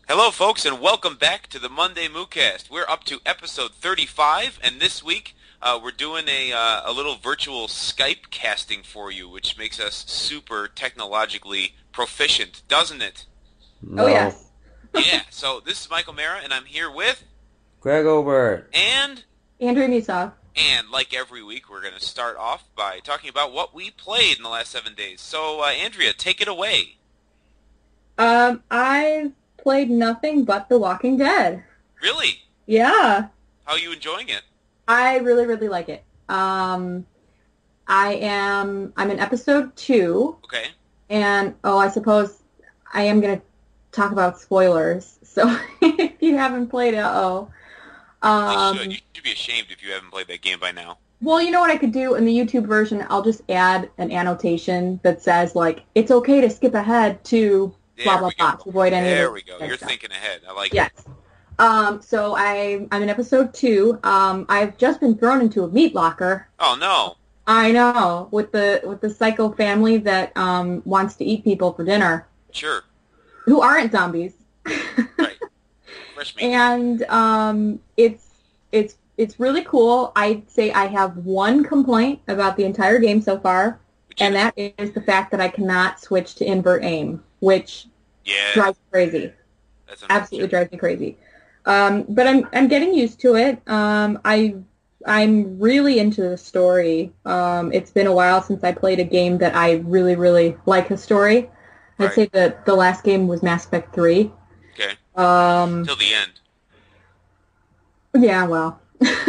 Hello, folks, and welcome back to the Monday Moocast. We're up to episode 35, and this week we're doing a little virtual Skype casting for you, which makes us super technologically proficient, doesn't it? Oh No. yes, Yeah, so this is Michael Mara, and I'm here with Greg Obert. and Andrew Newsoff. and like every week, we're going to start off by talking about what we played in the last 7 days. So, Andrea, take it away. I've played nothing but The Walking Dead. Really? Yeah, How are you enjoying it? I really, really like it. I'm in episode 2, Okay. and I suppose I am gonna talk about spoilers. So if you haven't played it, You should. um, You should be ashamed if you haven't played that game by now. well, you know what I could do in the YouTube version? I'll just add an annotation that says like it's okay to skip ahead to blah There blah we blah go. to avoid any of There the we go. bad You're stuff. thinking ahead. I like it. Yes. So I'm in episode 2. I've just been thrown into a meat locker. Oh no. I know, with the psycho family that wants to eat people for dinner, Sure. who aren't zombies. Right. Fresh meat. And it's really cool. I'd say I have one complaint about the entire game so far, Which and is, that is the fact that I cannot switch to invert aim, which yeah, drives me crazy. that's Absolutely unfortunate. drives me crazy. But I'm getting used to it. I'm really into the story. It's been a while since I played a game that I really, really like a story. I'd Right. say that the last game was Mass Effect 3. Okay. Um, Till the end. yeah, well.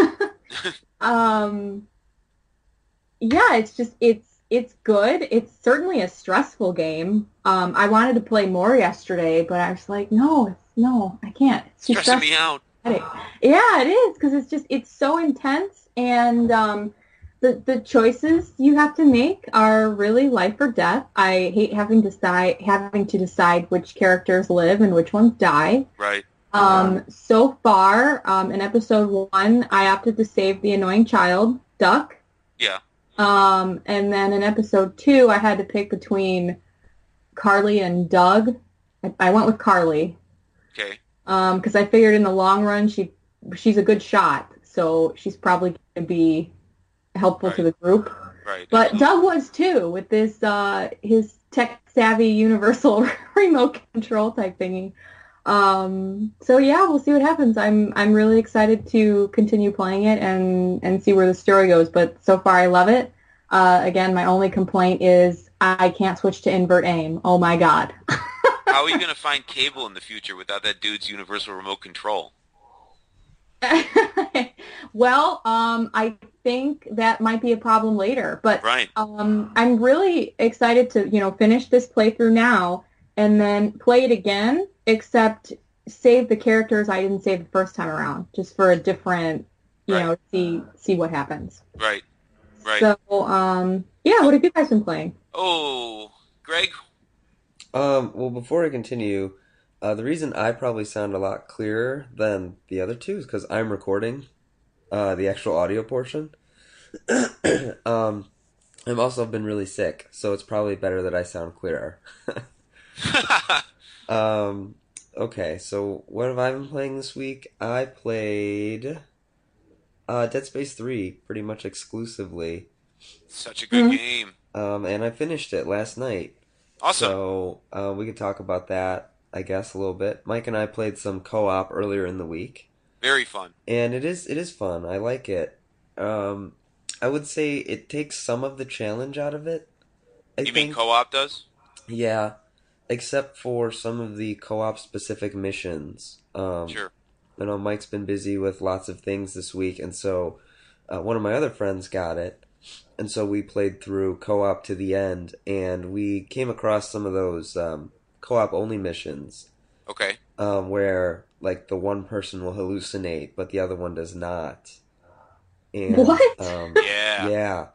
um, yeah, it's good. It's certainly a stressful game. I wanted to play more yesterday, but I was like, no, I can't. It's too Stressing stressful. me out. Yeah, it is because it's so intense, and the choices you have to make are really life or death. I hate having to decide which characters live and which ones die. Right. So far, in episode 1, I opted to save the annoying child, Duck. Yeah. And then in episode 2, I had to pick between Carly and Doug. I went with Carly. Okay. Because I figured in the long run she's a good shot, so she's probably going to be helpful to Right. the group. Right. But Doug was too with this his tech savvy universal remote control type thingy. So yeah, we'll see what happens. I'm really excited to continue playing it and see where the story goes. But so far, I love it. Again, my only complaint is I can't switch to invert aim. Oh my god. How are you gonna find cable in the future without that dude's universal remote control? Well, I think that might be a problem later, but Right. I'm really excited to, finish this playthrough now and then play it again, except save the characters I didn't save the first time around, just for a different, Right. see what happens. Right. Right. So, yeah, what have you guys been playing? Oh, Greg. Well, before I continue, the reason I probably sound a lot clearer than the other two is because I'm recording the actual audio portion. um, I've also been really sick, so it's probably better that I sound clearer. Um, okay, so what have I been playing this week? I played Dead Space 3 pretty much exclusively, Such a good Mhm. game. and I finished it last night. Awesome. So we could talk about that, I guess, a little bit. Mike and I played some co-op earlier in the week, Very fun. and it is fun. I like it. Um, I would say it takes some of the challenge out of it. I You mean think, co-op does? yeah, except for some of the co-op specific missions. Sure. I know Mike's been busy with lots of things this week, and so one of my other friends got it, and so we played through co-op to the end, and we came across some of those co-op only missions Okay. where like the one person will hallucinate, but the other one does not, and What? Yeah. yeah,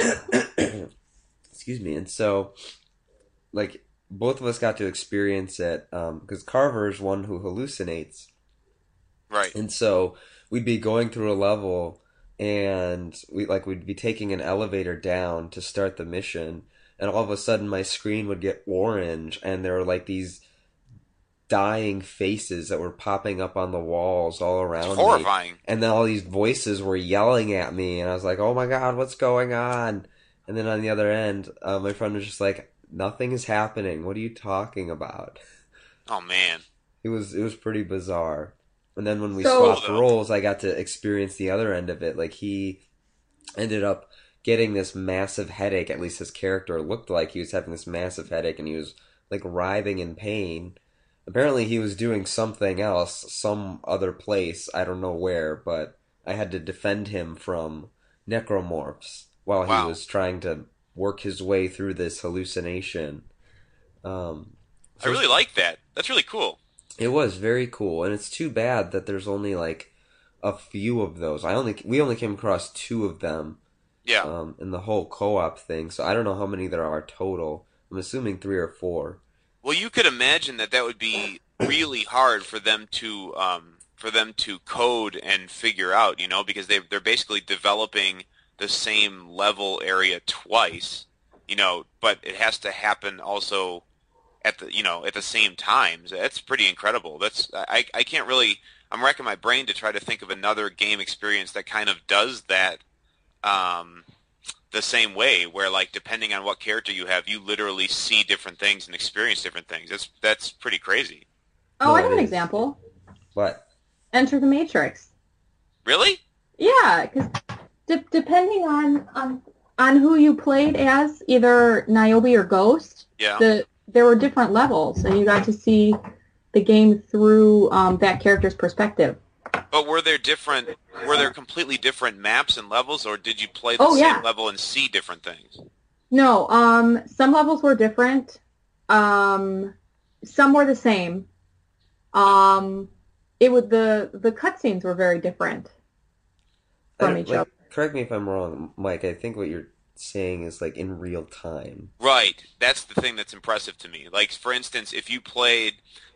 excuse me, and so like both of us got to experience it because Carver is one who hallucinates. Right. And so we'd be going through a level and we'd be taking an elevator down to start the mission and all of a sudden my screen would get orange and there were like these dying faces that were popping up on the walls all around It's me. horrifying. And then all these voices were yelling at me, and I was like, oh my god, what's going on? And then on the other end, my friend was just like, nothing is happening. What are you talking about? Oh man. It was pretty bizarre. And then when we So- swapped roles, I got to experience the other end of it. Like, he ended up getting this massive headache. At least his character looked like he was having this massive headache, and he was like writhing in pain. Apparently he was doing something else, some other place, I don't know where, but I had to defend him from necromorphs while Wow. he was trying to work his way through this hallucination. I really like that. That's really cool. It was very cool, and it's too bad that there's only like a few of those. We only came across 2 of them Yeah. in the whole co-op thing, so I don't know how many there are total. I'm assuming 3 or 4. Well, you could imagine that would be really hard for them to code and figure out, you know, because they're basically developing the same level area twice, you know, but it has to happen also at the same time. So that's pretty incredible. I can't really. I'm racking my brain to try to think of another game experience that kind of does that the same way, where like depending on what character you have, you literally see different things and experience different things. That's pretty crazy. Oh, No, I have it an is. example. What? Enter the Matrix. Really? Yeah, because depending on who you played as, either Niobe or Ghost, Yeah. there were different levels, and you got to see the game through that character's perspective. But were there completely different maps and levels, or did you play the Oh, same yeah. level and see different things? No, some levels were different. Some were the same. The cutscenes were very different from each other. Correct me if I'm wrong, Mike. I think what you're saying is like in real time. Right. That's the thing that's impressive to me. Like, for instance, if you played,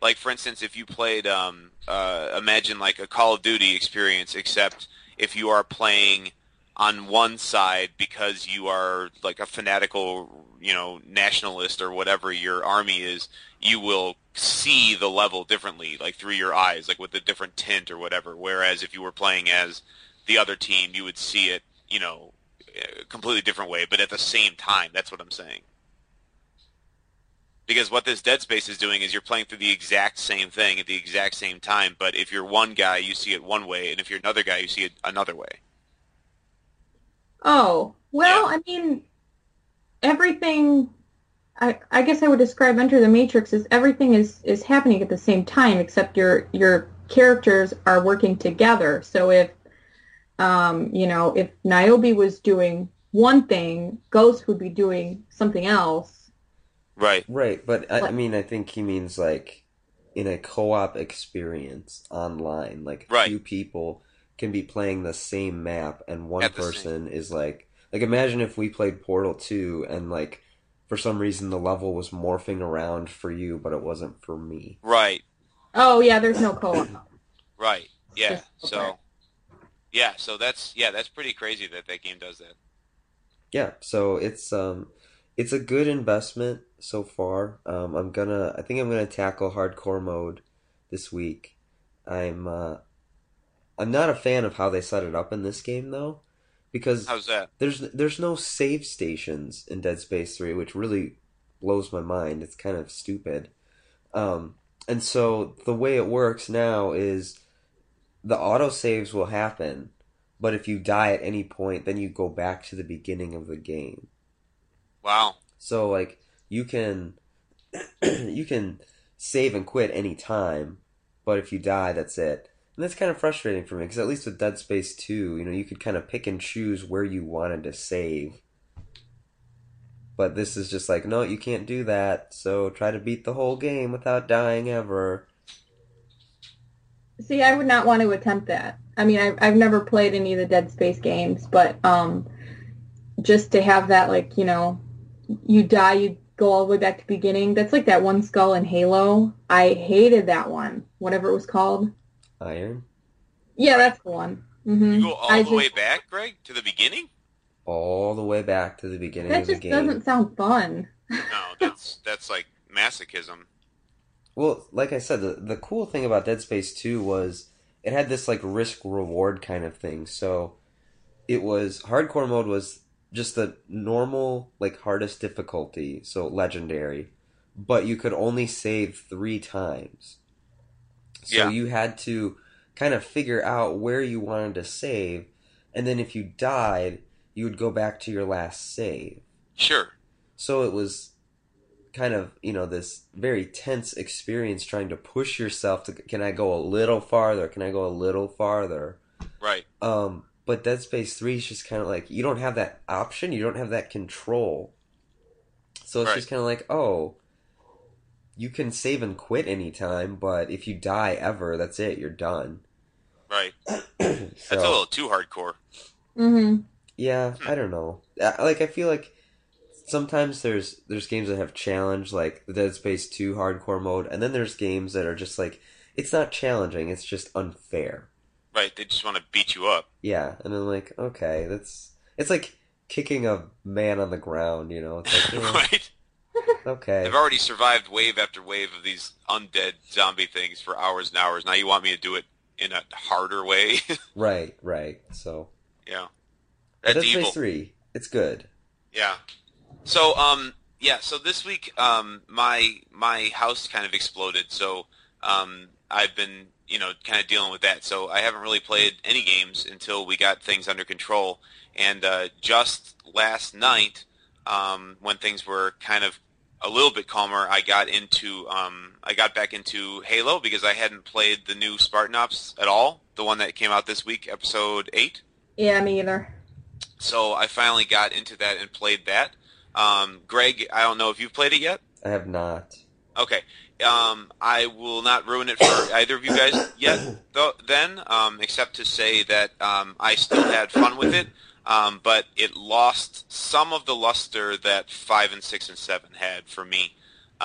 imagine like a Call of Duty experience, except if you are playing on one side because you are like a fanatical, you know, nationalist or whatever your army is, you will see the level differently, like through your eyes, like with a different tint or whatever. Whereas if you were playing as the other team, you would see it, you know, a completely different way, but at the same time. That's what I'm saying. Because what this Dead Space is doing is you're playing through the exact same thing at the exact same time, but if you're one guy, you see it one way, and if you're another guy, you see it another way. Oh, well, Yeah. I mean, everything, I guess I would describe Enter the Matrix as everything is happening at the same time, except your characters are working together. So if Niobe was doing one thing, Ghost would be doing something else. Right. Right, but I Like- mean, I think he means like in a co-op experience online, like Right. 2 people can be playing the same map, and one At the person is like imagine if we played Portal 2 and like for some reason the level was morphing around for you, but it wasn't for me. Right. Oh, yeah, there's no co-op. Right. Yeah. Just So that's pretty crazy that game does that. Yeah, so it's a good investment so far. I think I'm gonna tackle hardcore mode this week. I'm not a fan of how they set it up in this game though, because How's that? there's no save stations in Dead Space 3, which really blows my mind. It's kind of stupid. And so the way it works now is the autosaves will happen, but if you die at any point, then you go back to the beginning of the game. Wow. So like you can you can save and quit any time, but if you die, that's it. And that's kind of frustrating for me because at least with Dead Space 2, you could kind of pick and choose where you wanted to save. But this is just like, no, you can't do that. So try to beat the whole game without dying ever. See, I would not want to attempt that. I mean, I've never played any of the Dead Space games, but just to have that, like, you die, you go all the way back to the beginning. That's like that one skull in Halo. I hated that one, whatever it was called. Iron? Yeah, that's the one. Mm-hmm. You go all the way back, Greg, to the beginning? All the way back to the beginning That of the just game. doesn't sound fun. No, that's like masochism. Well, like I said, the cool thing about Dead Space 2 was it had this like risk reward kind of thing. So it was hardcore mode was just the normal like hardest difficulty, so legendary, but you could only save 3 times. So Yeah, you had to kind of figure out where you wanted to save, and then if you died, you would go back to your last save. sure. So it was kind of, this very tense experience trying to push yourself to, can I go a little farther? Can I go a little farther? Right, But Dead Space 3 is just kind of like, you don't have that option, you don't have that control. So it's right, just kind of like, oh, you can save and quit anytime, but if you die ever, that's it, you're done. right. That's a So, little too hardcore. Mm-hmm. yeah, Hmm. I don't know. Like, I feel like sometimes there's games that have challenge, like the Dead Space 2 hardcore mode, and then there's games that are just like, it's not challenging, it's just unfair. Right, they just want to beat you up. Yeah, and I'm like, okay, it's like kicking a man on the ground, It's like, Right? okay, I've already survived wave after wave of these undead zombie things for hours and hours. Now you want me to do it in a harder way? right, right. So, Yeah. but That's Dead Space evil. 3, it's good. Yeah. So, yeah, so this week, my house kind of exploded, so, I've been, kind of dealing with that. So I haven't really played any games until we got things under control. And, just last night, when things were kind of a little bit calmer, I got back into Halo because I hadn't played the new Spartan Ops at all, the one that came out this week, episode 8. Yeah, me either. So I finally got into that and played that. Greg, I don't know if you've played it yet. I have not. Okay. I will not ruin it for either of you guys yet, except to say that I still had fun with it, but it lost some of the luster that 5 and 6 and 7 had for me.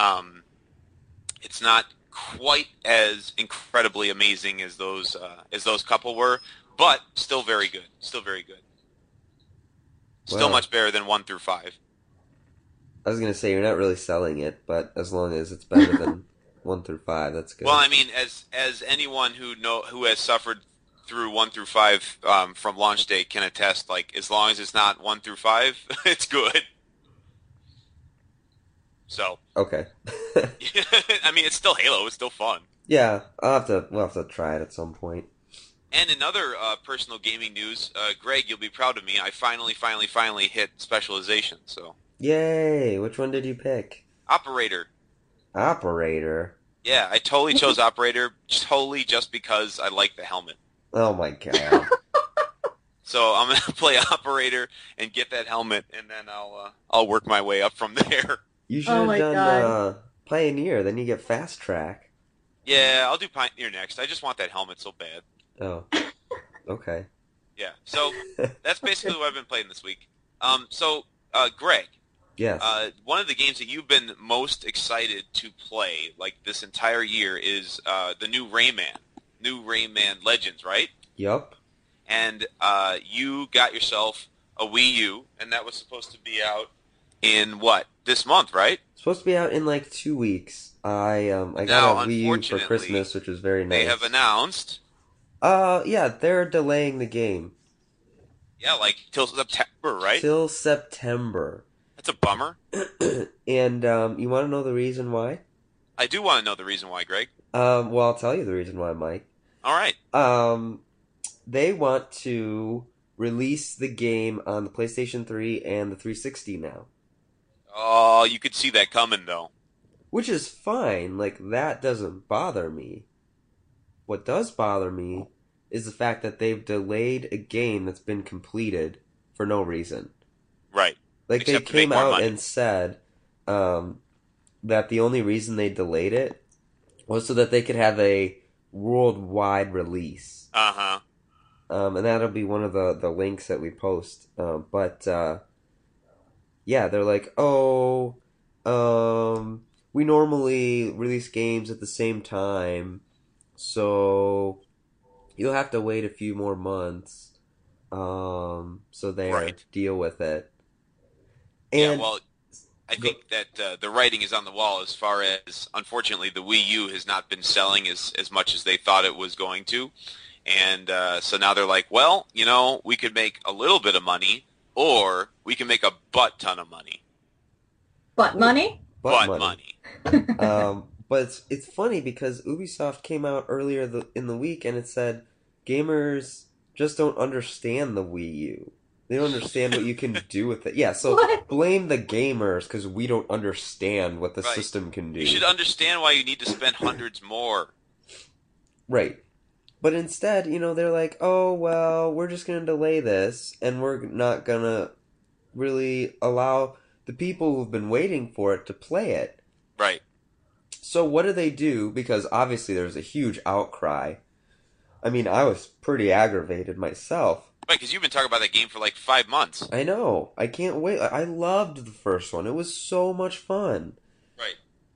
It's not quite as incredibly amazing as those couple were, but still very good. Still very good. Still Well, much better than 1 through 5. I was gonna say you're not really selling it, but as long as it's better than 1 through 5, that's Well, good. I mean, as anyone who has suffered through 1 through 5 from launch day can attest, like as long as it's not 1 through 5, it's good. So, Okay. I mean, it's still Halo. It's still fun. Yeah, we'll have to try it at some point. And in other personal gaming news, Greg, you'll be proud of me. I finally hit specialization. So, Yay! Which one did you pick? operator. Operator. Yeah, I totally chose operator, totally just because I like the helmet. Oh my god. So I'm gonna play operator and get that helmet, and then I'll work my way up from there. You should Oh have my done god. Pioneer, then you get fast track. Yeah, I'll do Pioneer next. I just want that helmet so bad. Oh, okay. Yeah. So that's basically what I've been playing this week. Greg, Yes. one of the games that you've been most excited to play, like this entire year, is the new Rayman Legends, right? Yup. And you got yourself a Wii U, and that was supposed to be out in what, this month, right? Supposed to be out in like 2 weeks. I Now, got a Wii U for unfortunately, Christmas, which was very they nice. have announced, Yeah, they're delaying the game yeah, like till September, right? till September. That's a bummer. And you want to know the reason why? I do want to know the reason why, Greg. Well, I'll tell you the reason why, Mike. All right. They want to release the game on the PlayStation 3 and the 360 now, Oh, you could see that coming, though. which is fine. Like, that doesn't bother me. What does bother me is the fact that they've delayed a game that's been completed for no reason. Right. Like, they Except to make came more out money. and said that the only reason they delayed it was so that they could have a worldwide release. Uh-huh. And that'll be one of the links that we post. Yeah, they're like, oh, we normally release games at the same time, so you'll have to wait a few more months. So there, Right. deal with it. Yeah, And well, I think that the writing is on the wall as far as, unfortunately, the Wii U has not been selling as much as they thought it was going to. And so now they're like, well, we could make a little bit of money, or we can make a butt ton of money. Butt money? Butt money. But it's funny because Ubisoft came out earlier in the week and it said gamers just don't understand the Wii U. They don't understand what you can do with it. Yeah, so What? blame the gamers because we don't understand what the Right. system can do. You should understand why you need to spend hundreds more. Right. But instead, they're like, oh, well, we're just going to delay this and we're not going to really allow the people who've been waiting for it to play it. Right. So what do they do? Because obviously there's a huge outcry. I mean, I was pretty aggravated myself. Right, because you've been talking about that game for like 5 months. I know. I can't wait. I loved the first one. It was so much fun. Right.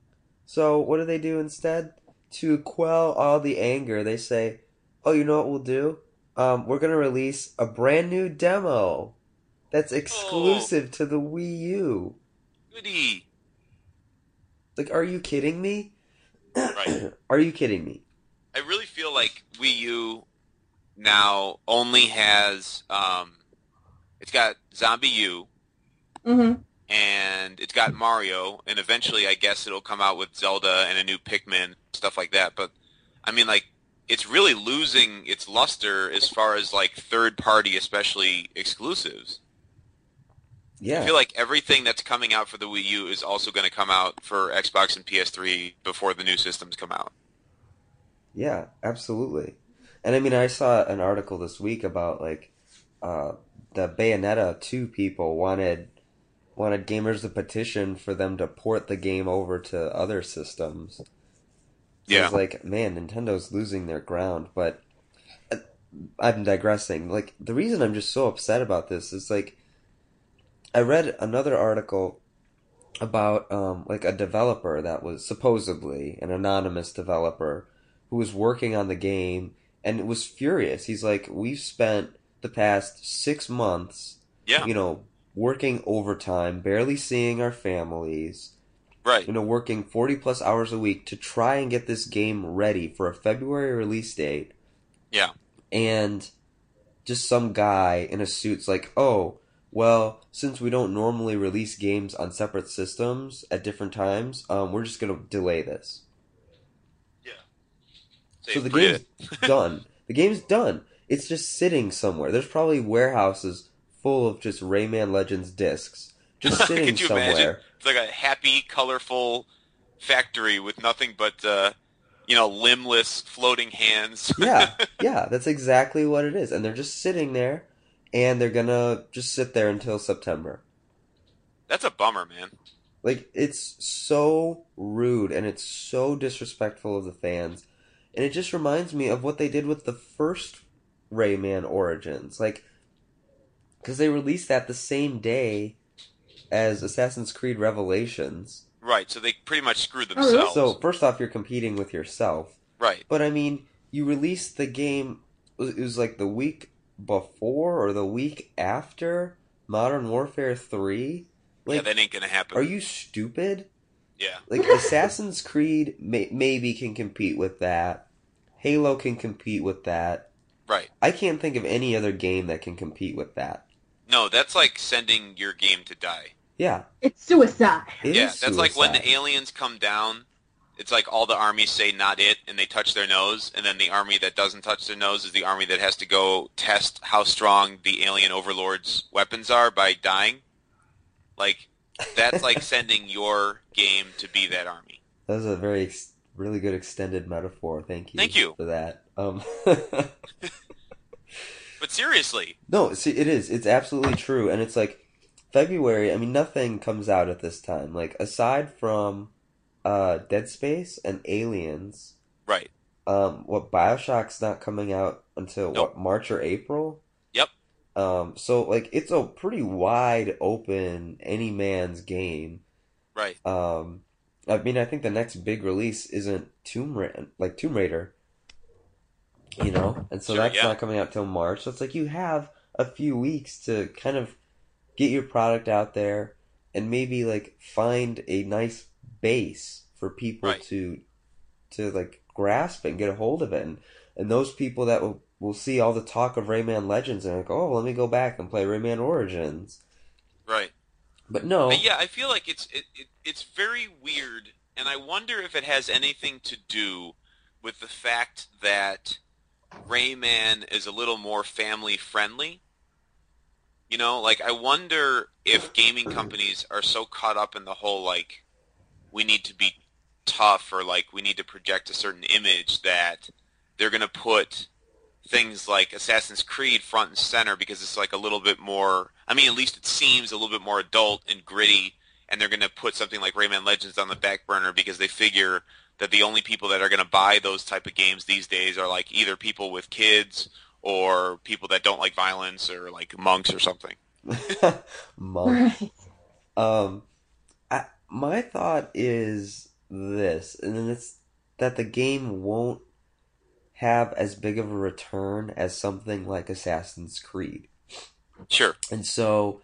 So what do they do instead? To quell all the anger, they say, oh, you know what we'll do? We're going to release a brand new demo that's exclusive to the Wii U. Goody. Like, are you kidding me? Right. Are you kidding me? I really feel like Wii U now only has, it's got Zombie U, Mm-hmm. and it's got Mario, and eventually I guess it'll come out with Zelda and a new Pikmin, stuff like that. But, I mean, like, it's really losing its luster as far as, like, third-party, especially exclusives. Yeah. I feel like everything that's coming out for the Wii U is also going to come out for Xbox and PS3 before the new systems come out. Yeah, absolutely. And I mean, I saw an article this week about like the Bayonetta 2 people wanted gamers to petition for them to port the game over to other systems. So Yeah. it's like, man, Nintendo's losing their ground, but I'm digressing. Like, the reason I'm just so upset about this is like I read another article about like a developer that was supposedly an anonymous developer who was working on the game and was furious. He's like, we've spent the past 6 months, Yeah. working overtime, barely seeing our families, Right. working 40 plus hours a week to try and get this game ready for a February release date. Yeah. And just some guy in a suit's like, oh, well, since we don't normally release games on separate systems at different times, we're just going to delay this. Yeah. So the game's done. The game's done. It's just sitting somewhere. There's probably warehouses full of just Rayman Legends discs just sitting Could you imagine? somewhere. It's like a happy, colorful factory with nothing but, limbless, floating hands. Yeah, that's exactly what it is. And they're just sitting there, and they're gonna just sit there until September. That's a bummer, man. Like, it's so rude, and it's so disrespectful of the fans. And it just reminds me of what they did with the first Rayman Origins. Like, because they released that the same day as Assassin's Creed Revelations. Right, so they pretty much screwed themselves. So, first off, you're competing with yourself. Right. But, I mean, you released the game, it was like the week before or the week after Modern Warfare 3? Like, yeah, that ain't gonna happen. are you stupid? Yeah. Like, Assassin's Creed maybe can compete with that. Halo can compete with that. Right. I can't think of any other game that can compete with that. No, that's like sending your game to die. Yeah. It's suicide. It Yeah, is that's like when the suicide. aliens come down, it's like all the armies say not it, and they touch their nose, and then the army that doesn't touch their nose is the army that has to go test how strong the alien overlord's weapons are by dying. Like, that's like sending your game to be that army. That was a really good extended metaphor. Thank you. Thank you. For that. But seriously, No, see, it is. It's absolutely true. And it's like, February, I mean, nothing comes out at this time. Like, aside from Dead Space and Aliens, right. Bioshock's not coming out until, Nope. March or April? Yep. So, like, it's a pretty wide open, any man's game. Right. I mean, I think the next big release isn't Tomb Raider, and so Sure, that's yeah. not coming out till March. So it's like you have a few weeks to kind of get your product out there. and maybe like find a nice base for people Right. to like grasp it and get a hold of it, and those people that will see all the talk of Rayman Legends and like, oh, let me go back and play Rayman Origins. Right. But no, Yeah, I feel like it's very weird, and I wonder if it has anything to do with the fact that Rayman is a little more family friendly. You know, like I wonder if gaming companies are so caught up in the whole like we need to be tough or like we need to project a certain image that they're going to put things like Assassin's Creed front and center because it's like a little bit more, I mean, at least it seems a little bit more adult and gritty, and they're going to put something like Rayman Legends on the back burner because they figure that the only people that are going to buy those type of games these days are like either people with kids or people that don't like violence or like monks or something. monks. Right. Um, my thought is this, and then it's that the game won't have as big of a return as something like Assassin's Creed. Sure. And so,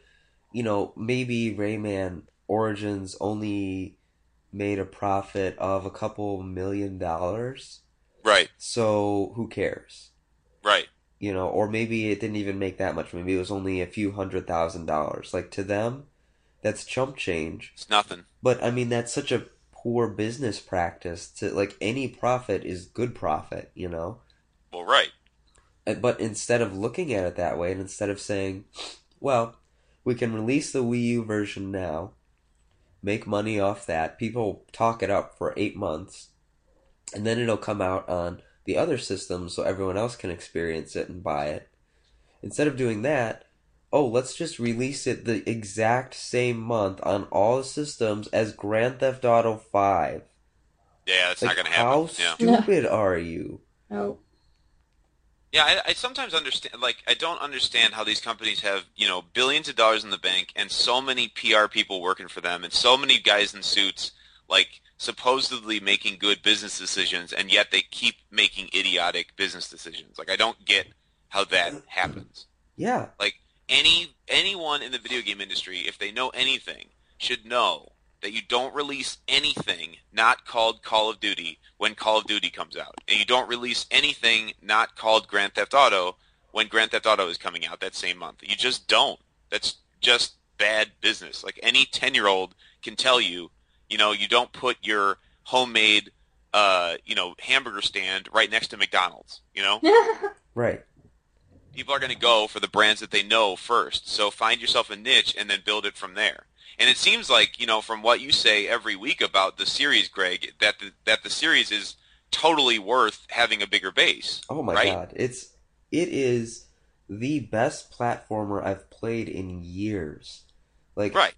maybe Rayman Origins only made a profit of a couple $1 million. Right. So who cares? Right. Or maybe it didn't even make that much. Maybe it was only a few $100,000. Like to them, that's chump change. It's nothing. But I mean, that's such a poor business practice to like any profit is good profit. Well, right. But instead of looking at it that way, and instead of saying, well, we can release the Wii U version now, make money off that, people talk it up for 8 months, and then it'll come out on the other systems so everyone else can experience it and buy it. Instead of doing that, oh, let's just release it the exact same month on all the systems as Grand Theft Auto 5. Yeah, that's Like, not going to how happen. Yeah. stupid are you? Oh. Yeah, I sometimes understand. Like, I don't understand how these companies have, billions of dollars in the bank and so many PR people working for them and so many guys in suits, like, supposedly making good business decisions, and yet they keep making idiotic business decisions. Like, I don't get how that happens. Yeah. Like, anyone in the video game industry, if they know anything, should know that you don't release anything not called Call of Duty when Call of Duty comes out. And you don't release anything not called Grand Theft Auto when Grand Theft Auto is coming out that same month. You just don't. That's just bad business. Like any 10-year-old can tell you, you don't put your homemade, hamburger stand right next to McDonald's. Right. People are going to go for the brands that they know first. So find yourself a niche and then build it from there. And it seems like, from what you say every week about the series, Greg, that the series is totally worth having a bigger base. Oh my right? God. It is the best platformer I've played in years. Like Right.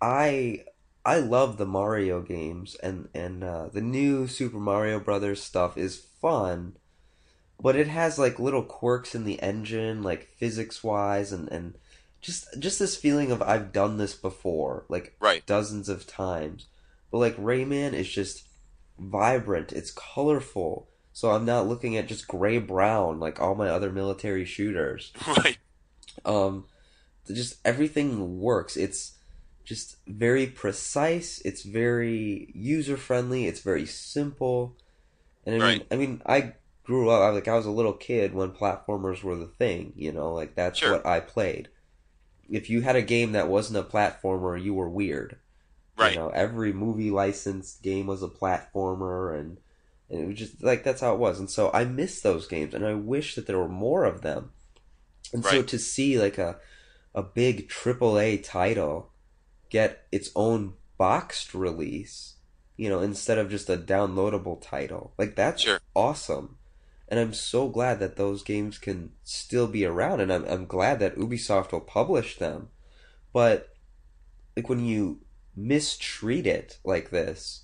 I love the Mario games and the new Super Mario Brothers stuff is fun, but it has like little quirks in the engine, like physics wise, and just this feeling of I've done this before, like Right. dozens of times. But like Rayman is just vibrant, it's colorful. So I'm not looking at just gray brown like all my other military shooters. Right. Um just everything works. It's just very precise, it's very user friendly, it's very simple. And Right. I grew up like I was a little kid when platformers were the thing, like that's Sure. what I played. If you had a game that wasn't a platformer, you were weird. Right. Every movie licensed game was a platformer, and it was just like that's how it was. And so I miss those games, and I wish that there were more of them. And so Right. to see like a big AAA title get its own boxed release, instead of just a downloadable title, like that's Sure. awesome. And I'm so glad that those games can still be around, and I'm glad that Ubisoft will publish them. But like when you mistreat it like this,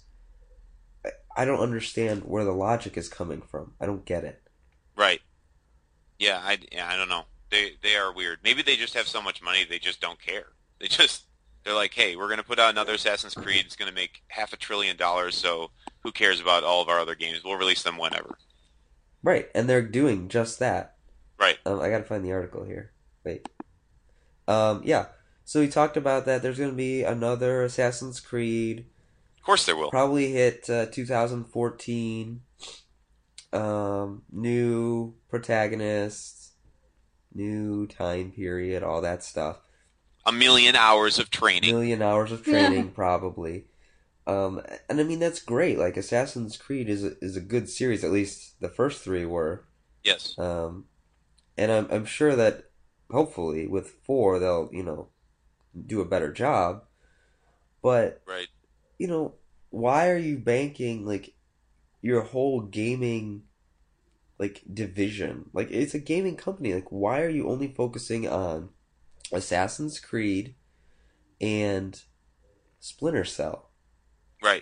I don't understand where the logic is coming from. I don't get it. Right. Yeah, I don't know. They are weird. Maybe they just have so much money they just don't care. They're like, hey, we're going to put out another Assassin's Creed. It's going to make $500 billion. So who cares about all of our other games? We'll release them whenever. Right, and they're doing just that. Right. I gotta find the article here. Wait. Yeah. So we talked about that. There's going to be another Assassin's Creed. Of course there will. Probably hit 2014. New protagonists, new time period, all that stuff. 1,000,000 hours of training. 1,000,000 hours of training, probably. And I mean, that's great. Like, Assassin's Creed is a good series. At least the first three were. Yes. And I'm sure that hopefully with 4 they'll do a better job. But right. Why are you banking like your whole gaming like division? Like, it's a gaming company. Like, why are you only focusing on Assassin's Creed and Splinter Cell? Right.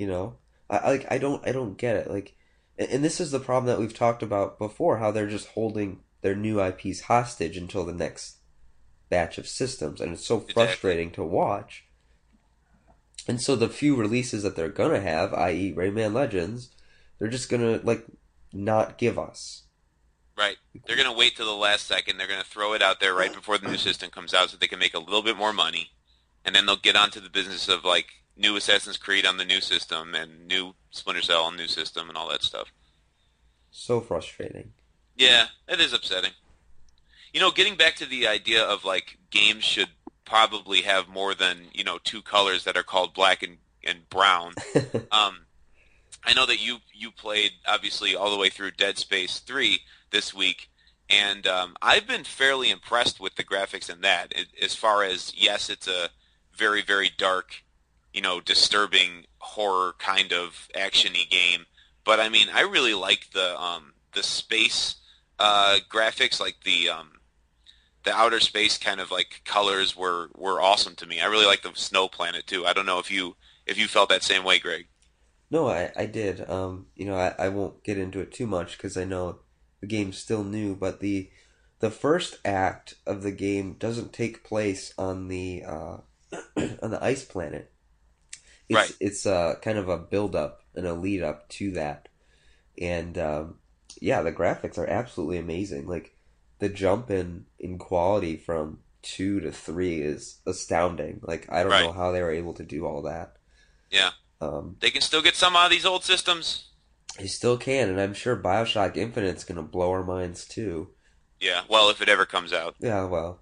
I don't get it. Like, and this is the problem that we've talked about before, how they're just holding their new IPs hostage until the next batch of systems, and it's so frustrating to watch. And so the few releases that they're gonna have, i.e. Rayman Legends, they're just gonna like not give us. Right. They're gonna wait till the last second. They're gonna throw it out there right before the new system comes out so they can make a little bit more money, and then they'll get onto the business of like new Assassin's Creed on the new system and new Splinter Cell on the new system and all that stuff. So frustrating. Yeah, it is upsetting. Getting back to the idea of like games should probably have more than 2 colors that are called black and brown. I know that you played obviously all the way through Dead Space 3 this week, and I've been fairly impressed with the graphics in that. As far as, yes, it's a very, very dark, disturbing horror kind of action-y game, but I mean, I really like the space graphics, like the outer space kind of like colors were awesome to me. I really like the snow planet too. I don't know if you felt that same way, Greg. No, I did. I won't get into it too much because I know the game's still new, but the first act of the game doesn't take place on the on the ice planet. Right. It's kind of a build up and a lead up to that, and yeah, the graphics are absolutely amazing. Like, the jump in quality from 2 to 3 is astounding. Like, I don't know how they were able to do all that. Yeah. They can still get some out of these old systems. They still can, and I'm sure BioShock Infinite's going to blow our minds too. Yeah, well, if it ever comes out. Yeah, well.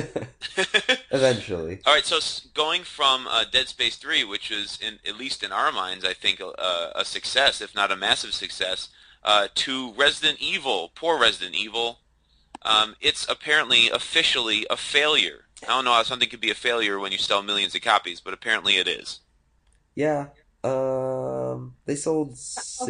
Eventually. All right, so going from Dead Space 3, which was, at least in our minds, I think, a success, if not a massive success, to Resident Evil, poor Resident Evil, it's apparently officially a failure. I don't know how something could be a failure when you sell millions of copies, but apparently it is. Yeah. They sold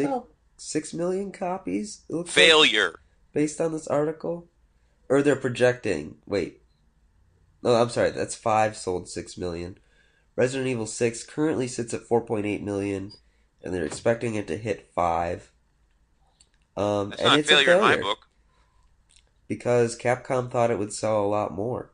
6 million copies? It looks failure. Like, based on this article? Or they're projecting. Wait. No, I'm sorry. That's 5 sold 6 million. Resident Evil 6 currently sits at 4.8 million, and they're expecting it to hit 5. That's and not it's a failure a in my book. Because Capcom thought it would sell a lot more.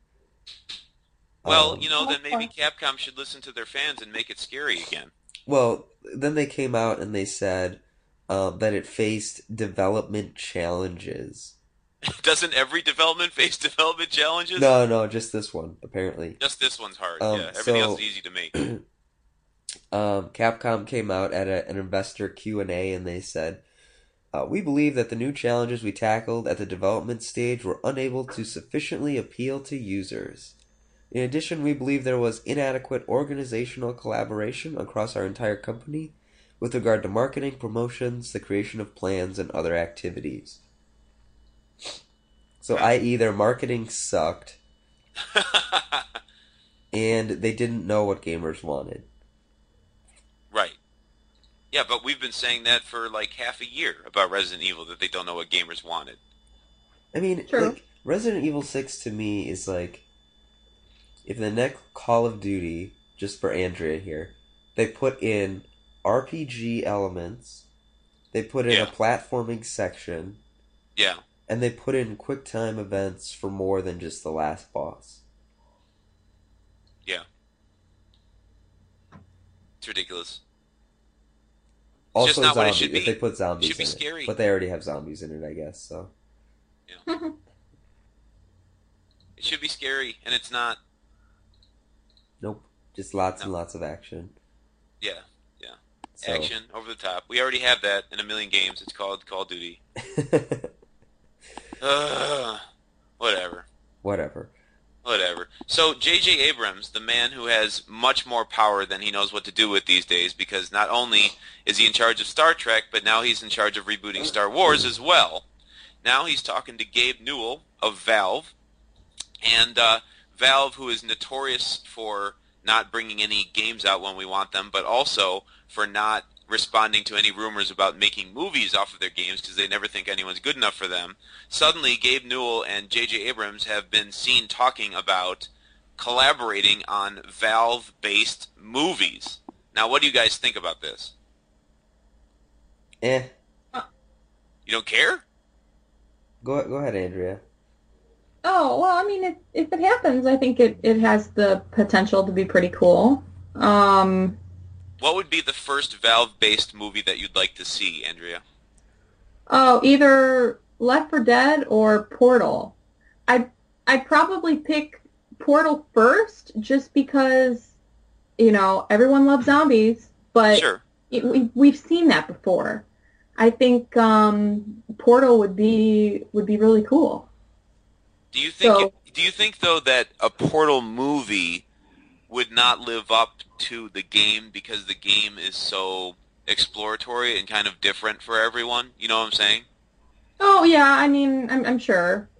Well, then maybe Capcom should listen to their fans and make it scary again. Well, then they came out and they said that it faced development challenges. Doesn't every development face development challenges? No, just this one, apparently. Just this one's hard, yeah. Everything else is easy to make. Capcom came out at an investor Q&A and they said, we believe that the new challenges we tackled at the development stage were unable to sufficiently appeal to users. In addition, we believe there was inadequate organizational collaboration across our entire company with regard to marketing, promotions, the creation of plans, and other activities. So, i.e., their marketing sucked, and they didn't know what gamers wanted. Right. Yeah, but we've been saying that for like half a year about Resident Evil, that they don't know what gamers wanted. I mean, like, Resident Evil 6 to me is like, if the next Call of Duty, just for Andrea here, they put in RPG elements, they put in a platforming section, and they put in QuickTime events for more than just the last boss. Yeah. It's ridiculous. Also, just not zombies. What it should be. If they put zombies it should be in scary. it, but they already have zombies in it, I guess. So. Yeah. It should be scary, and it's not. Nope. Just lots and No. lots of action. Yeah, yeah. So, Action over the top. We already have that in a million games. It's called Call of Duty. Ugh. Whatever. whatever. Whatever. So J.J. Abrams, the man who has much more power than he knows what to do with these days, because not only is he in charge of Star Trek, but now he's in charge of rebooting Star Wars as well. Now he's talking to Gabe Newell of Valve, and Valve, who is notorious for not bringing any games out when we want them, but also for not responding to any rumors about making movies off of their games because they never think anyone's good enough for them. Suddenly, Gabe Newell and J.J. Abrams have been seen talking about collaborating on Valve-based movies. Now, what do you guys think about this? Eh. You don't care? Go ahead, Andrea. Oh, well, I mean, if it happens, I think it has the potential to be pretty cool. What would be the first Valve-based movie that you'd like to see, Andrea? Oh, either Left 4 Dead or Portal. I'd probably pick Portal first, just because, everyone loves zombies, but Sure. we've seen that before. I think Portal would be really cool. Do you think So- do you think though that a Portal movie would not live up to the game because the game is so exploratory and kind of different for everyone? You know what I'm saying? Oh yeah, I mean, I'm sure.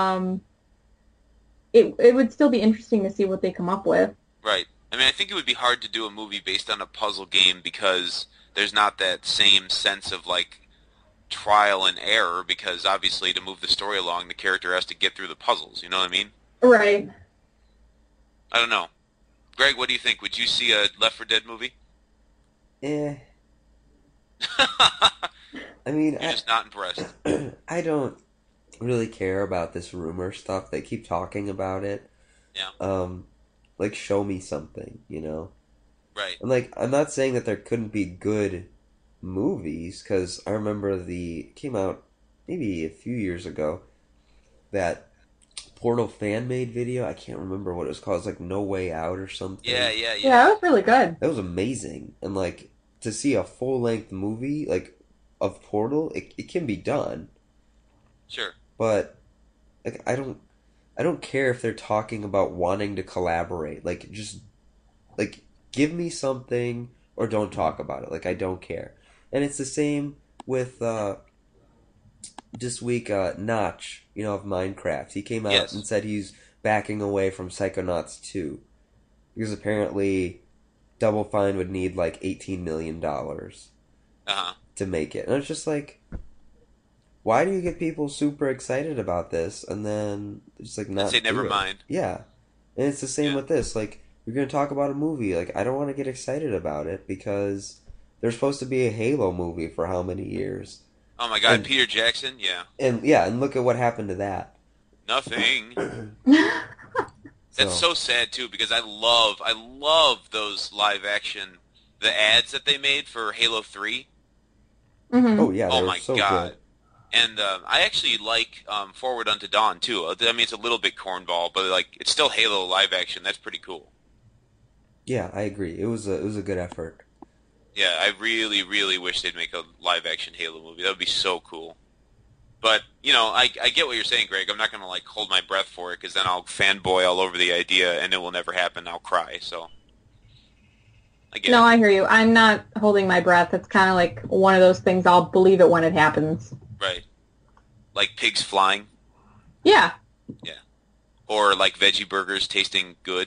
It would still be interesting to see what they come up with. Right. I mean, I think it would be hard to do a movie based on a puzzle game because there's not that same sense of like trial and error because obviously to move the story along, the character has to get through the puzzles. You know what I mean? Right. I don't know. Greg, what do you think? Would you see a Left 4 Dead movie? Eh. I mean, You're just not impressed. I don't really care about this rumor stuff. They keep talking about it. Yeah. Like, show me something, Right. And, like, I'm not saying that there couldn't be good movies, because I remember it came out maybe a few years ago, that Portal fan-made video. I can't remember what it was called. It's like No Way Out or something. Yeah. Yeah, that was really good. That was amazing. And, like, to see a full-length movie, like, of Portal, it can be done. Sure. But like I don't care if they're talking about wanting to collaborate. Like just like give me something or don't talk about it. Like I don't care. And it's the same with this week Notch, of Minecraft. He came out Yes. and said he's backing away from Psychonauts 2 because apparently Double Fine would need like $18 million Uh-huh. to make it. And it's just like, why do you get people super excited about this and then just like not say do never it? mind. Yeah. And it's the same Yeah. with this. Like, you're going to talk about a movie. Like, I don't want to get excited about it because there's supposed to be a Halo movie for how many years? Oh my God, And- Peter Jackson? Yeah. And yeah, and look at what happened to that. Nothing. That's so sad too because I love those live action the ads that they made for Halo 3. Mhm. Oh yeah, they Oh were my so God. good. And I actually like Forward Unto Dawn too. I mean, it's a little bit cornball, but like it's still Halo live action. That's pretty cool. Yeah, I agree. It was a good effort. Yeah, I really, really wish they'd make a live action Halo movie. That would be so cool. But I get what you're saying, Greg. I'm not gonna like hold my breath for it because then I'll fanboy all over the idea and it will never happen. I'll cry. So I get No, it. I hear you. I'm not holding my breath. It's kind of like one of those things. I'll believe it when it happens. Right. Like pigs flying, Yeah. or like veggie burgers tasting good.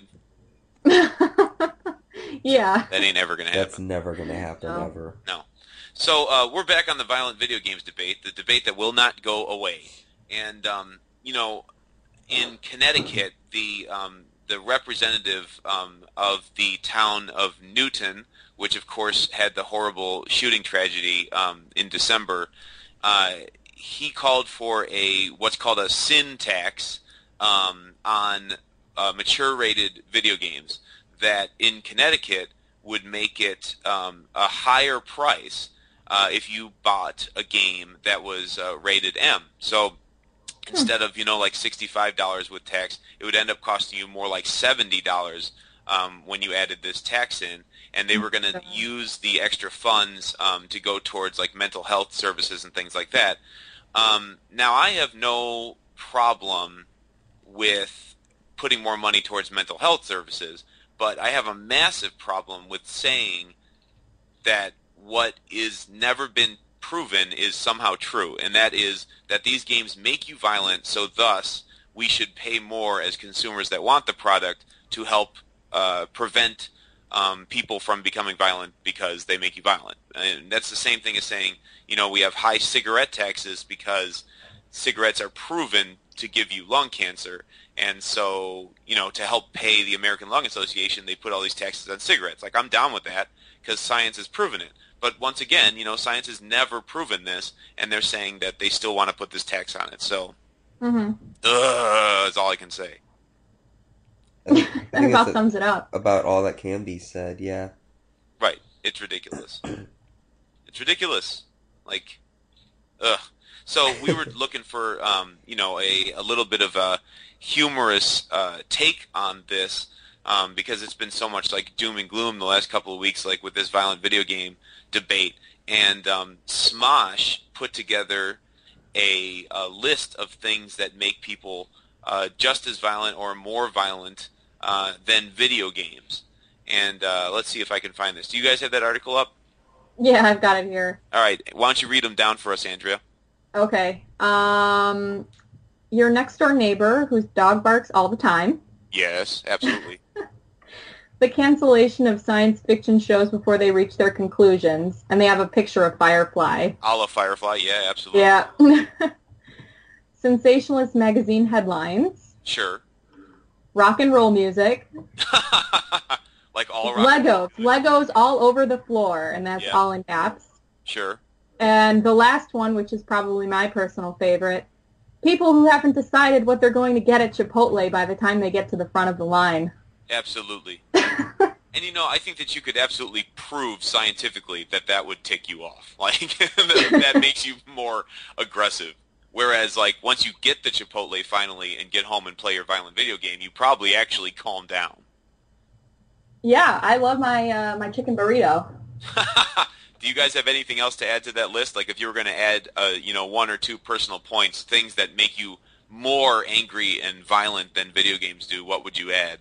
Yeah. That ain't ever gonna happen. That's never going to happen No. ever. So we're back on the violent video games debate, the debate that will not go away. And in Connecticut, the representative of the town of Newton, which of course had the horrible shooting tragedy in December, he called for what's called a sin tax on mature-rated video games that in Connecticut would make it a higher price if you bought a game that was rated M. So instead of like $65 with tax, it would end up costing you more like $70 when you added this tax in, and they were going to use the extra funds to go towards like mental health services and things like that. Now, I have no problem with putting more money towards mental health services, but I have a massive problem with saying that what is never been proven is somehow true, and that is that these games make you violent, so thus we should pay more as consumers that want the product to help prevent people from becoming violent because they make you violent. And that's the same thing as saying, we have high cigarette taxes because cigarettes are proven to give you lung cancer. And so, to help pay the American Lung Association, they put all these taxes on cigarettes. Like, I'm down with that because science has proven it. But once again, science has never proven this, and they're saying that they still want to put this tax on it. So, is all I can say. That about sums it up. About all that can be said, yeah. Right. It's ridiculous. It's ridiculous. Like, ugh. So we were looking for, a little bit of a humorous take on this because it's been so much like doom and gloom the last couple of weeks, like with this violent video game debate. And Smosh put together a list of things that make people just as violent or more violent than video games. And let's see if I can find this. Do you guys have that article up? Yeah, I've got it here. All right. Why don't you read them down for us, Andrea? Okay. Your next door neighbor whose dog barks all the time. Yes, absolutely. The cancellation of science fiction shows before they reach their conclusions. And they have a picture of Firefly. A la Firefly, yeah, absolutely. Yeah. Sensationalist magazine headlines. Sure. Rock and roll music. Like all rock. Legos all over the floor, and that's all in caps. Sure. And the last one, which is probably my personal favorite, people who haven't decided what they're going to get at Chipotle by the time they get to the front of the line. Absolutely. And I think that you could absolutely prove scientifically that would tick you off. Like, that makes you more aggressive. Whereas, like, once you get the Chipotle finally and get home and play your violent video game, you probably actually calm down. Yeah, I love my my chicken burrito. Do you guys have anything else to add to that list? Like, if you were going to add, one or two personal points, things that make you more angry and violent than video games do, what would you add?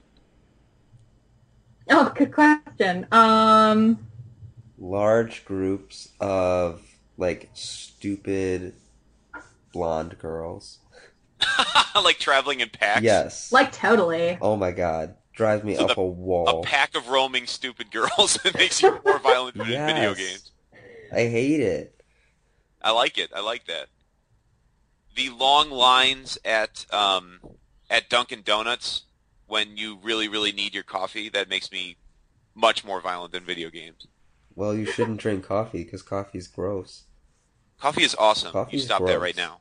Oh, good question. Large groups of, like, stupid blonde girls. Like traveling in packs? Yes. Like, totally. Oh my god. Drives me up a wall. A pack of roaming stupid girls that makes you more violent than video games. I hate it. I like it. I like that. The long lines at Dunkin' Donuts when you really, really need your coffee, that makes me much more violent than video games. Well, you shouldn't drink coffee because coffee's gross. Coffee is awesome. Coffee's you stop gross. that right now.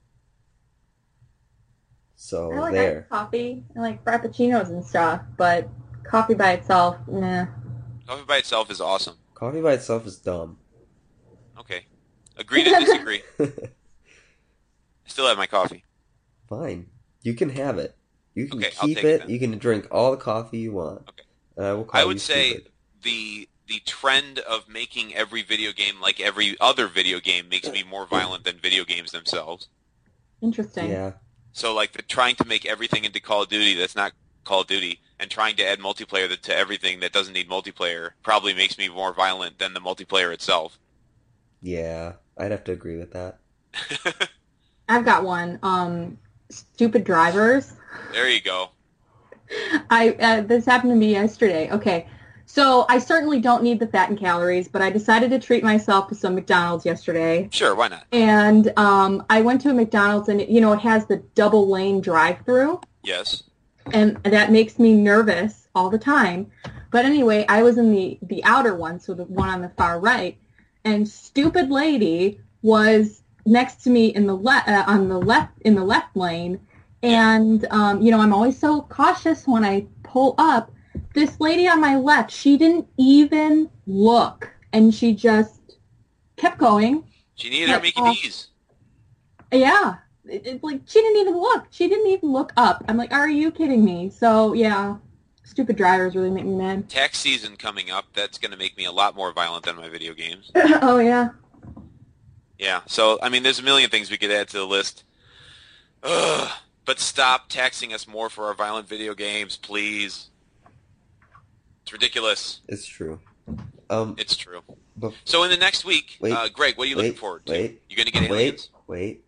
So, I like there. iced coffee. I like frappuccinos and stuff, but coffee by itself, nah. Coffee by itself is awesome. Coffee by itself is dumb. Okay. Agree to disagree. I still have my coffee. Fine. You can have it. You can Okay, I'll keep take it it. You can drink all the coffee you want. Okay. And I will call I you would say stupid. the trend of making every video game like every other video game makes me more violent than video games themselves. Interesting. Yeah. So, like, trying to make everything into Call of Duty that's not Call of Duty, and trying to add multiplayer to everything that doesn't need multiplayer probably makes me more violent than the multiplayer itself. Yeah. I'd have to agree with that. I've got one. Stupid drivers. There you go. This happened to me yesterday. Okay. So I certainly don't need the fat and calories, but I decided to treat myself to some McDonald's yesterday. Sure, why not? And I went to a McDonald's, and it has the double lane drive-through. Yes. And that makes me nervous all the time. But anyway, I was in the outer one, so the one on the far right, and stupid lady was next to me in the left lane. And I'm always so cautious when I pull up. This lady on my left, she didn't even look, and she just kept going. She needed her Mickey D's. Yeah. Like, she didn't even look. She didn't even look up. I'm like, are you kidding me? So, yeah, Stupid drivers really make me mad. Tax season coming up. That's going to make me a lot more violent than my video games. Oh, yeah. Yeah. So, I mean, there's a million things we could add to the list. Ugh. But stop taxing us more for our violent video games, please. It's ridiculous. It's true. It's true. Bef- So in the next week, Wait, Greg, what are you looking forward to? You going to get aliens? Wait.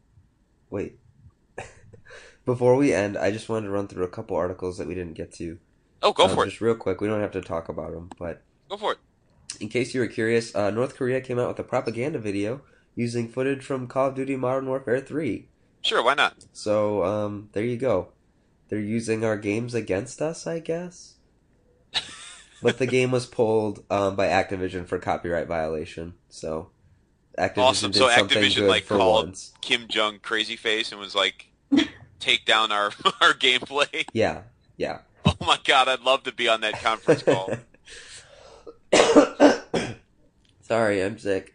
Before we end, I just wanted to run through a couple articles that we didn't get to. Oh, go for it. Just real quick. We don't have to talk about them, but Go for it. in case you were curious, North Korea came out with a propaganda video using footage from Call of Duty Modern Warfare 3. Sure, why not? So, there you go. They're using our games against us, I guess. But the game was pulled by Activision for copyright violation. So, Activision Awesome. did So something Activision good like for called once. Kim Jong crazy face and was like, take down our our gameplay. Yeah. Oh my god, I'd love to be on that conference call. Sorry, I'm sick.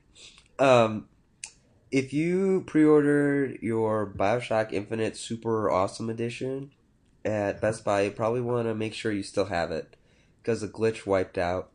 If you pre-ordered your BioShock Infinite Super Awesome Edition at Best Buy, you probably want to make sure you still have it, because a glitch wiped out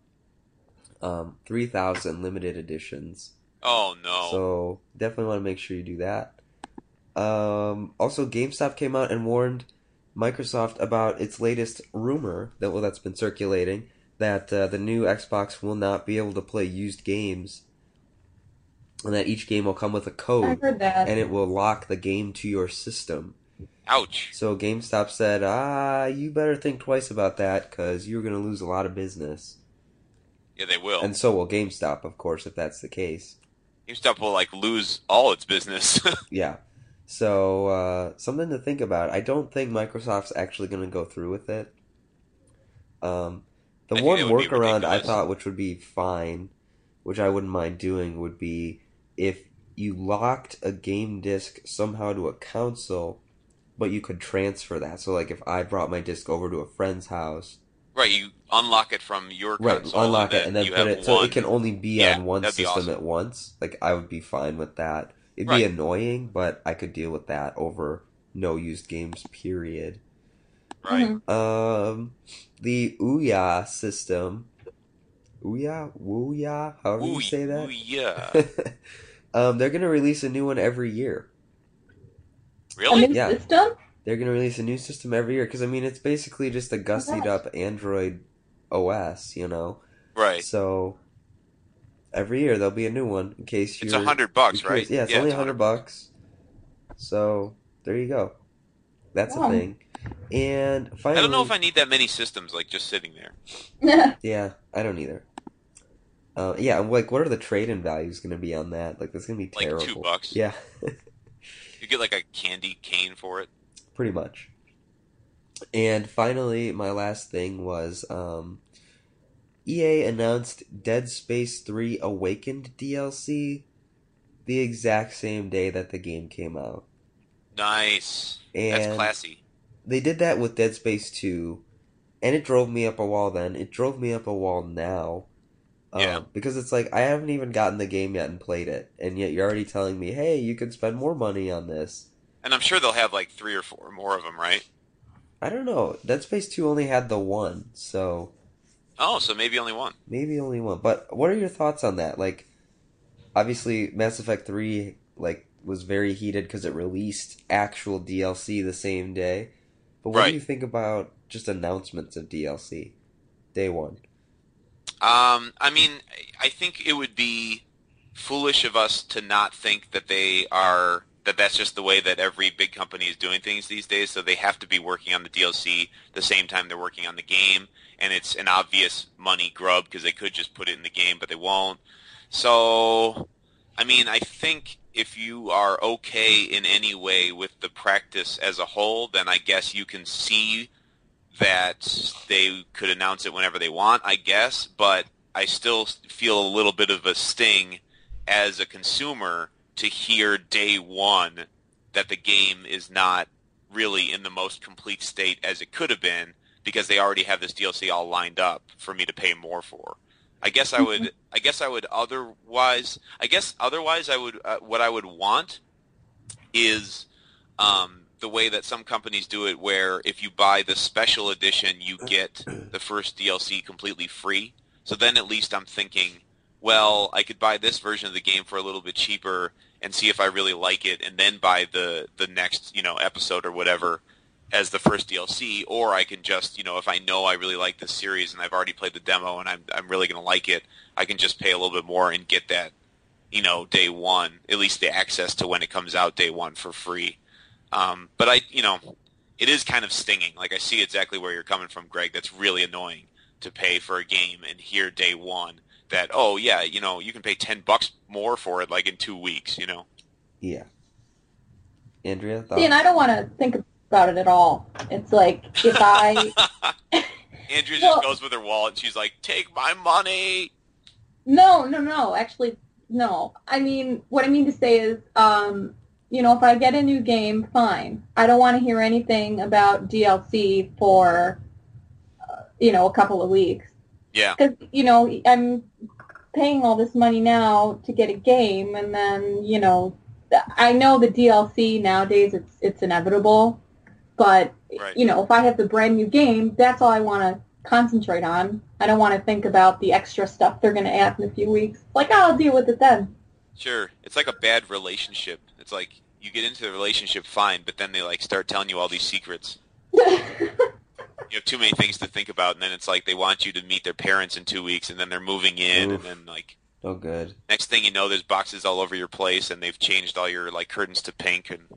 3,000 limited editions. Oh no. So definitely want to make sure you do that. Also, GameStop came out and warned Microsoft about its latest rumor that's been circulating, that the new Xbox will not be able to play used games, and that each game will come with a I code, heard that. and it will lock the game to your system. Ouch. So GameStop said, you better think twice about that, because you're going to lose a lot of business. Yeah, they will. And so will GameStop, of course, if that's the case. GameStop will like lose all its business. Yeah. So, something to think about. I don't think Microsoft's actually going to go through with it. The think one it would be workaround I ridiculous. thought, which would be fine, which I wouldn't mind doing, would be if you locked a game disc somehow to a console, but you could transfer that. So, like, if I brought my disc over to a friend's house, Right, you unlock it from your console. unlock it and then you put have it so one. it can only be Yeah, on one that'd be system awesome. at once. Like, I would be fine with that. It'd Right. be annoying, but I could deal with that over no used games, period. Right. Mhm. The Ouya system. Ouya, however you say that. Ooh, yeah. They're gonna release a new one every year. A Really? new Yeah. system? They're gonna release a new system every year, because I mean it's basically just a gussied up Android OS, you know. Right. So every year there'll be a new one in case It's you're $100, curious. right? Yeah, it's only $100. So there you go. That's a Wow. thing. And finally, I don't know if I need that many systems like just sitting there. Yeah, I don't either. Yeah, like, what are the trade-in values going to be on that? Like, that's going to be Like terrible. $2. Yeah, You get like a candy cane for it. pretty much. And finally, my last thing was EA announced Dead Space 3 Awakened DLC the exact same day that the game came out. Nice. And That's classy. they did that with Dead Space 2, and it drove me up a wall then. It drove me up a wall now. Yeah. Because it's like, I haven't even gotten the game yet and played it, and yet you're already telling me, hey, you could spend more money on this. And I'm sure they'll have like 3 or 4 more of them, right? I don't know. Dead Space 2 only had the one, so Oh, so maybe only one. maybe only one. But what are your thoughts on that? Like, obviously, Mass Effect 3, like, was very heated because it released actual DLC the same day. But what Right. do you think about just announcements of DLC? Day one. I mean, I think it would be foolish of us to not think that that's just the way that every big company is doing things these days. So they have to be working on the DLC the same time they're working on the game, and it's an obvious money grub because they could just put it in the game, but they won't. So, I mean, I think if you are okay in any way with the practice as a whole, then I guess you can see that they could announce it whenever they want, I guess, but I still feel a little bit of a sting as a consumer to hear day one that the game is not really in the most complete state as it could have been because they already have this DLC all lined up for me to pay more for. I guess otherwise I would what I would want is the way that some companies do it, where if you buy the special edition, you get the first DLC completely free. So then at least I'm thinking, well, I could buy this version of the game for a little bit cheaper and see if I really like it, and then buy the next, episode or whatever as the first DLC, or I can just, if I know I really like this series and I've already played the demo and I'm really going to like it, I can just pay a little bit more and get that, day one, at least the access to when it comes out day one for free. But it is kind of stinging. Like, I see exactly where you're coming from, Greg. That's really annoying to pay for a game and hear day one that, oh yeah, you can pay $10 more for it like in 2 weeks, Yeah. Andrea, thoughts? See, and I don't want to think about it at all. It's like, if I... Andrea just goes with her wallet and she's like, take my money! No. Actually, no. I mean, what I mean to say is, if I get a new game, fine. I don't want to hear anything about DLC for, a couple of weeks. Yeah. Because, I'm paying all this money now to get a game, and then, I know the DLC nowadays, it's inevitable, but, right. If I have the brand new game, that's all I want to concentrate on. I don't want to think about the extra stuff they're going to add in a few weeks. Like, I'll deal with it then. Sure. It's like a bad relationship. It's like you get into the relationship fine, but then they start telling you all these secrets. You have too many things to think about, and then it's like they want you to meet their parents in 2 weeks, and then they're moving in, Oof. and then Oh, good. next thing you know, there's boxes all over your place, and they've changed all your curtains to pink, and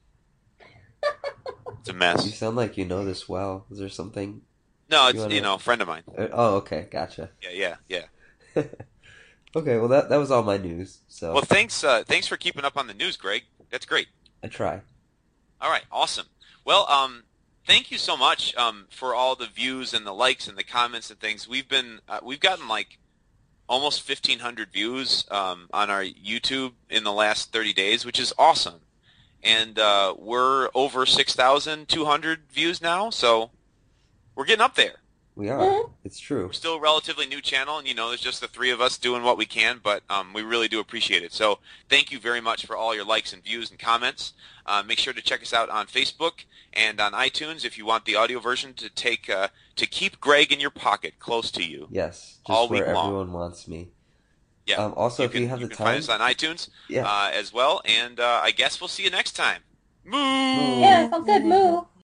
it's a You mess. sound like you know this well. Is there something? No, You it's wanna- a friend of mine. Oh, okay, gotcha. Yeah. Okay, well that was all my news. So Well, thanks for keeping up on the news, Greg. That's great. I try. All right, awesome. Well, thank you so much for all the views and the likes and the comments and things. We've gotten almost 1,500 views on our YouTube in the last 30 days, which is awesome. And we're over 6,200 views now, so we're getting up there. We are. Mhm. It's true. We're still a relatively new channel, and there's just the three of us doing what we can, but we really do appreciate it. So thank you very much for all your likes and views and comments. Make sure to check us out on Facebook and on iTunes if you want the audio version to keep Greg in your pocket, close to you. Yes, just All where week long. everyone wants me. Yeah. Also, if you have the can find time, us on iTunes yeah. as well, and I guess we'll see you next time. Moo! Moo. Yeah, sounds good. Moo.